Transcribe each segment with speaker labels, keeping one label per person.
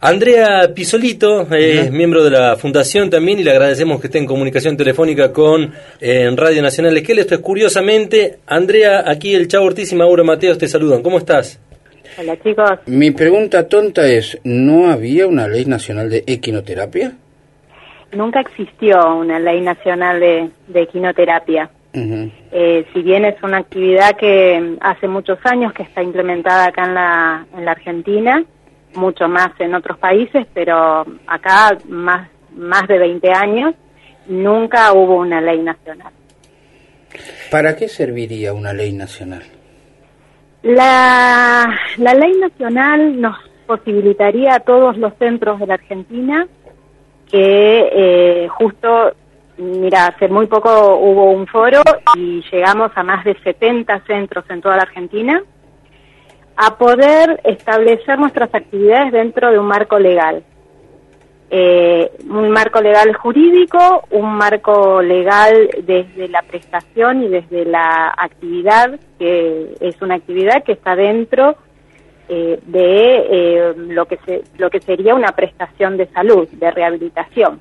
Speaker 1: Andrea Pisolito es miembro de la Fundación también y le agradecemos que esté en comunicación telefónica con Radio Nacional Esquel. Esto es Curiosamente. Andrea, aquí el Chavo Ortiz y Mauro Mateos te saludan. ¿Cómo estás?
Speaker 2: Hola, chicos.
Speaker 3: Mi pregunta tonta es, ¿no había una ley nacional de equinoterapia?
Speaker 2: Nunca existió una ley nacional de equinoterapia. Si bien es una actividad que hace muchos años que está implementada acá en la Argentina, mucho más en otros países, pero acá más de 20 años, nunca hubo una ley nacional.
Speaker 3: ¿Para qué serviría una ley nacional?
Speaker 2: La ley nacional nos posibilitaría a todos los centros de la Argentina que justo, mira, hace muy poco hubo un foro y llegamos a más de 70 centros en toda la Argentina, a poder establecer nuestras actividades dentro de un marco legal. Un marco legal jurídico, un marco legal desde la prestación y desde la actividad, que es una actividad que está dentro de lo que sería una prestación de salud, de rehabilitación.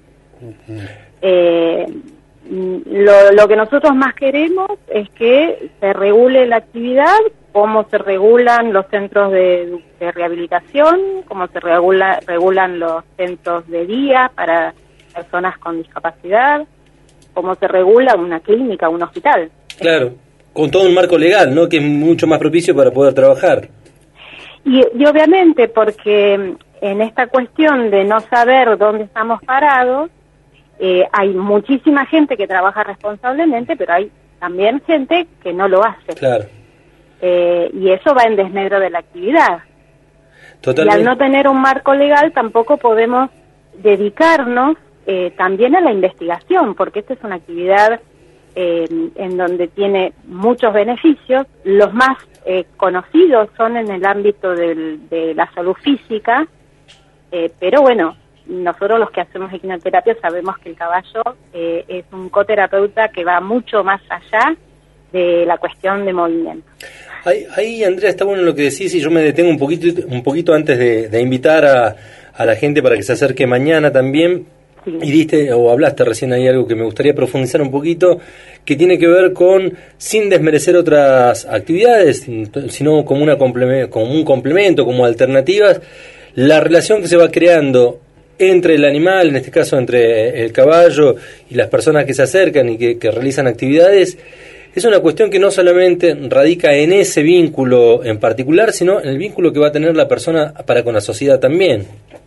Speaker 2: Lo que nosotros más queremos es que se regule la actividad, cómo se regulan los centros de rehabilitación, cómo se regulan los centros de día para personas con discapacidad, cómo se regula una clínica, un hospital.
Speaker 1: Claro, con todo un marco legal, ¿no? Que es mucho más propicio para poder trabajar.
Speaker 2: Y obviamente porque en esta cuestión de no saber dónde estamos parados, hay muchísima gente que trabaja responsablemente, pero hay también gente que no lo hace.
Speaker 1: Claro.
Speaker 2: Y eso va en desmedro de la actividad.
Speaker 1: Totalmente.
Speaker 2: Y al no tener un marco legal tampoco podemos dedicarnos también a la investigación, porque esta es una actividad en donde tiene muchos beneficios. Los más conocidos son en el ámbito de la salud física, pero bueno, nosotros los que hacemos equinoterapia sabemos que el caballo es un coterapeuta que va mucho más allá de la cuestión de movimiento.
Speaker 1: Ahí, Andrea, está bueno lo que decís, y yo me detengo un poquito antes de invitar a la gente para que se acerque mañana también. Sí. Y diste, o hablaste recién ahí algo que me gustaría profundizar un poquito, que tiene que ver con, sin desmerecer otras actividades, sino como un complemento, como alternativas, la relación que se va creando entre el animal, en este caso entre el caballo y las personas que se acercan y que realizan actividades. Es una cuestión que no solamente radica en ese vínculo en particular, sino en el vínculo que va a tener la persona para con la sociedad también.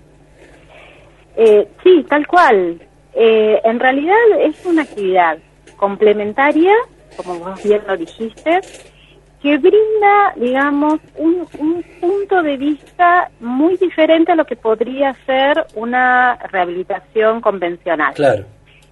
Speaker 2: Sí, tal cual. En realidad es una actividad complementaria, como vos bien lo dijiste, que brinda, digamos, un punto de vista muy diferente a lo que podría ser una rehabilitación convencional.
Speaker 1: Claro.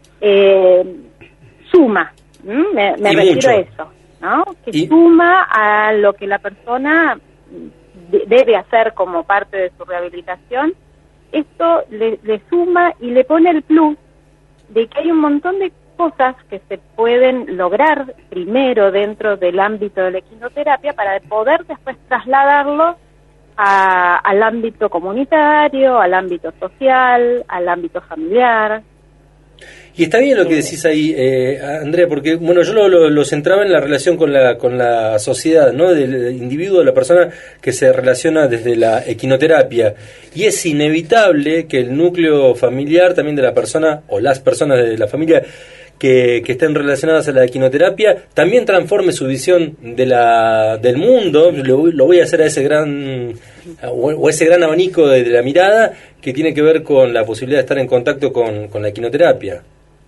Speaker 2: Suma. Me refiero
Speaker 1: mucho
Speaker 2: a eso, ¿no? Que suma a lo que la persona debe hacer como parte de su rehabilitación. Esto le suma y le pone el plus de que hay un montón de cosas que se pueden lograr primero dentro del ámbito de la equinoterapia para poder después trasladarlo al ámbito comunitario, al ámbito social, al ámbito familiar.
Speaker 1: Y está bien lo que decís ahí, Andrea, porque bueno, yo lo centraba en la relación con la sociedad, ¿no? Del individuo, de la persona que se relaciona desde la equinoterapia. Y es inevitable que el núcleo familiar también de la persona, o las personas de la familia que estén relacionadas a la equinoterapia, también transforme su visión del mundo. Lo voy a hacer a ese gran abanico de la mirada que tiene que ver con la posibilidad de estar en contacto con la equinoterapia.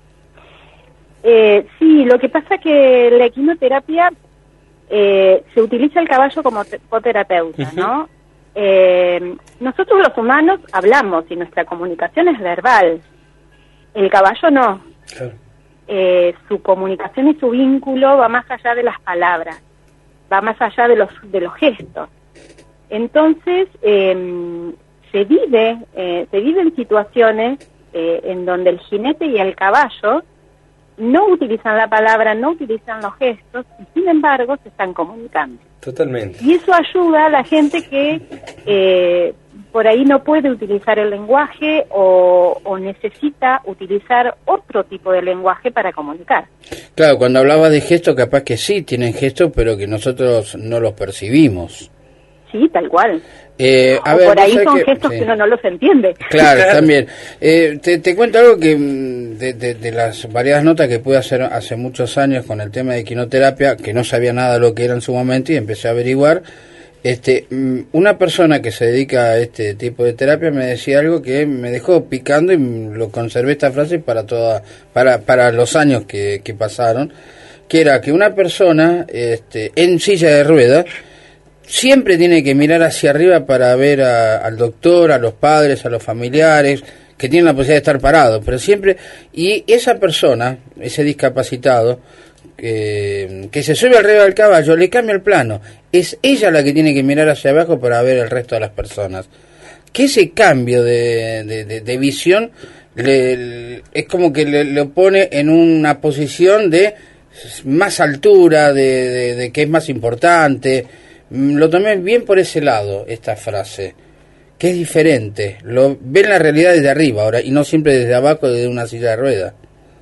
Speaker 2: Sí, lo que pasa que la equinoterapia se utiliza el caballo como coterapeuta, ¿no? Nosotros los humanos hablamos y nuestra comunicación es verbal. El caballo no.
Speaker 1: Claro.
Speaker 2: Su comunicación y su vínculo va más allá de las palabras, va más allá de los gestos. Entonces, se viven situaciones en donde el jinete y el caballo no utilizan la palabra, no utilizan los gestos, y sin embargo se están comunicando.
Speaker 1: Totalmente.
Speaker 2: Y eso ayuda a la gente que por ahí no puede utilizar el lenguaje o necesita utilizar otro tipo de lenguaje para comunicar.
Speaker 3: Claro, cuando hablaba de gestos, capaz que sí tienen gestos, pero que nosotros no los percibimos.
Speaker 2: Sí, tal cual.
Speaker 3: A ver,
Speaker 2: por ahí son gestos que uno no los entiende.
Speaker 3: Claro, también. Te cuento algo que de las variadas notas que pude hacer hace muchos años con el tema de equinoterapia, que no sabía nada de lo que era en su momento y empecé a averiguar. Una persona que se dedica a este tipo de terapia me decía algo que me dejó picando y lo conservé esta frase para los años que pasaron, que era que una persona en silla de ruedas siempre tiene que mirar hacia arriba para ver al doctor, a los padres, a los familiares, que tienen la posibilidad de estar parados, pero siempre, y esa persona, ese discapacitado, que se sube arriba del caballo, le cambia el plano, es ella la que tiene que mirar hacia abajo para ver el resto de las personas. Que ese cambio de visión es como que le pone en una posición de más altura, de que es más importante. Lo tomé bien por ese lado, esta frase, que es diferente, lo ven la realidad desde arriba ahora y no siempre desde abajo, desde una silla de ruedas.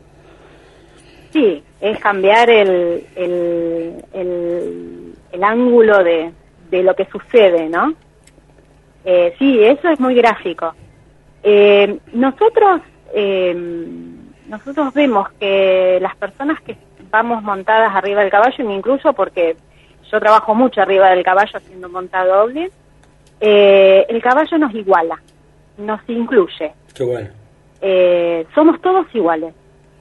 Speaker 2: Sí, es cambiar el ángulo de lo que sucede, ¿no? Sí, eso es muy gráfico. Nosotros vemos que las personas que vamos montadas arriba del caballo, incluso porque yo trabajo mucho arriba del caballo haciendo montado doble, el caballo nos iguala, nos incluye.
Speaker 1: Qué bueno.
Speaker 2: Somos todos iguales.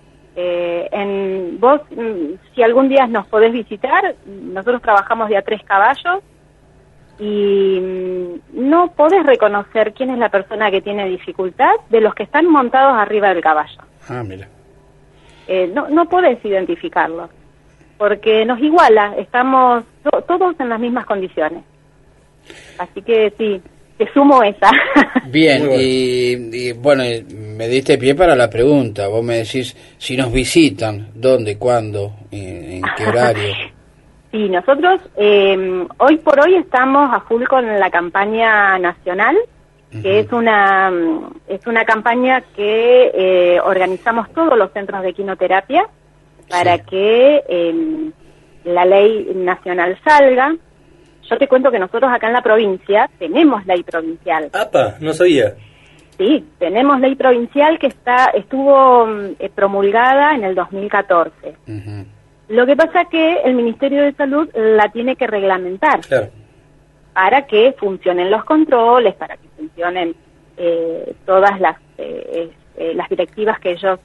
Speaker 2: Vos, si algún día nos podés visitar, nosotros trabajamos de a 3 caballos y no podés reconocer quién es la persona que tiene dificultad de los que están montados arriba del caballo.
Speaker 3: Ah, mira.
Speaker 2: No podés identificarlos, porque nos iguala, estamos todos en las mismas condiciones. Así que sí, te sumo esa.
Speaker 3: Bien, y bueno, me diste pie para la pregunta. Vos me decís, si nos visitan, ¿dónde, cuándo, en qué horario?
Speaker 2: Sí, nosotros hoy por hoy estamos a full con la campaña nacional, que es una campaña que organizamos todos los centros de equinoterapia para que la ley nacional salga. Yo te cuento que nosotros acá en la provincia tenemos ley provincial.
Speaker 1: ¡Apa! No sabía.
Speaker 2: Sí, tenemos ley provincial que estuvo promulgada en el 2014. Lo que pasa que el Ministerio de Salud la tiene que reglamentar. Claro. Para que funcionen los controles, para que funcionen todas las directivas que ellos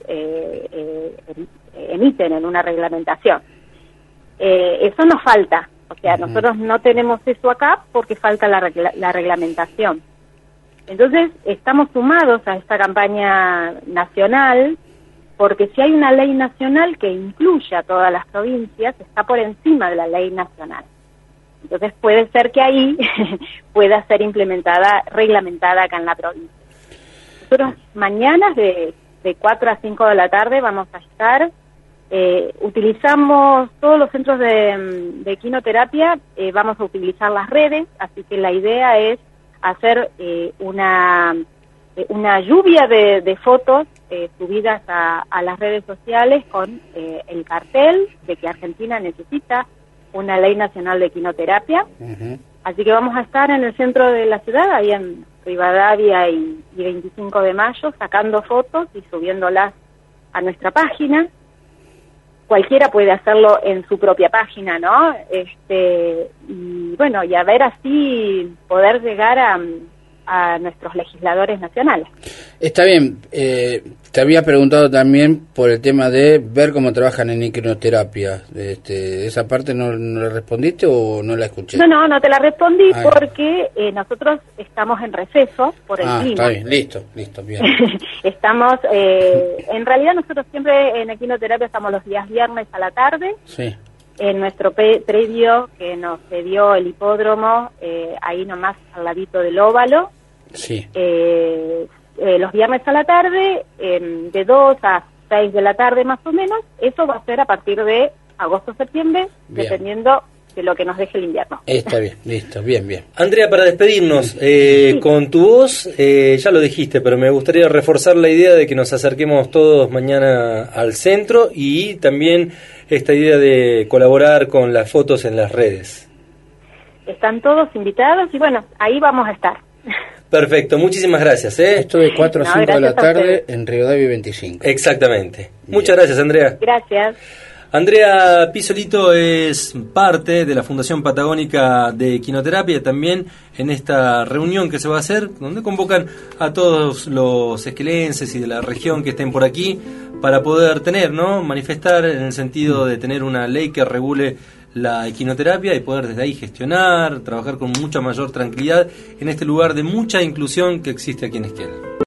Speaker 2: emiten en una reglamentación. Eso nos falta. O sea, nosotros no tenemos eso acá porque falta la reglamentación. Entonces, estamos sumados a esta campaña nacional porque si hay una ley nacional que incluye a todas las provincias, está por encima de la ley nacional. Entonces, puede ser que ahí pueda ser reglamentada acá en la provincia. Nosotros mañana de 4 a 5 de la tarde vamos a estar... utilizamos todos los centros de equinoterapia, vamos a utilizar las redes, así que la idea es hacer una lluvia de fotos subidas a las redes sociales con el cartel de que Argentina necesita una ley nacional de equinoterapia. Así que vamos a estar en el centro de la ciudad, ahí en Rivadavia y 25 de mayo, sacando fotos y subiéndolas a nuestra página. Cualquiera puede hacerlo en su propia página, ¿no? Y bueno, y a ver así poder llegar a nuestros legisladores nacionales.
Speaker 3: Está bien. Te había preguntado también por el tema de ver cómo trabajan en equinoterapia. ¿Esa parte no la respondiste o no la escuché?
Speaker 2: No te la respondí porque nosotros estamos en receso por el clima.
Speaker 3: Está bien, listo, bien.
Speaker 2: Estamos, en realidad nosotros siempre en equinoterapia estamos los días viernes a la tarde. Sí. En nuestro predio que nos cedió el hipódromo, ahí nomás al ladito del óvalo. Sí. Los viernes a la tarde, de 2 a 6 de la tarde más o menos. Eso va a ser a partir de agosto-septiembre, dependiendo lo que nos deje el invierno.
Speaker 3: Está bien, listo, bien.
Speaker 1: Andrea, para despedirnos, con tu voz, ya lo dijiste, pero me gustaría reforzar la idea de que nos acerquemos todos mañana al centro y también esta idea de colaborar con las fotos en las redes.
Speaker 2: Están todos invitados y bueno, ahí vamos a estar.
Speaker 1: Perfecto, muchísimas gracias.
Speaker 3: Esto de 4 a 5 de la tarde en Rivadavia 25.
Speaker 1: Exactamente.
Speaker 3: Bien.
Speaker 1: Muchas gracias, Andrea.
Speaker 2: Gracias.
Speaker 1: Andrea Pisolito es parte de la Fundación Patagónica de Equinoterapia, también en esta reunión que se va a hacer, donde convocan a todos los esquelenses y de la región que estén por aquí para poder manifestar en el sentido de tener una ley que regule la equinoterapia y poder desde ahí gestionar, trabajar con mucha mayor tranquilidad en este lugar de mucha inclusión que existe aquí en Esquel.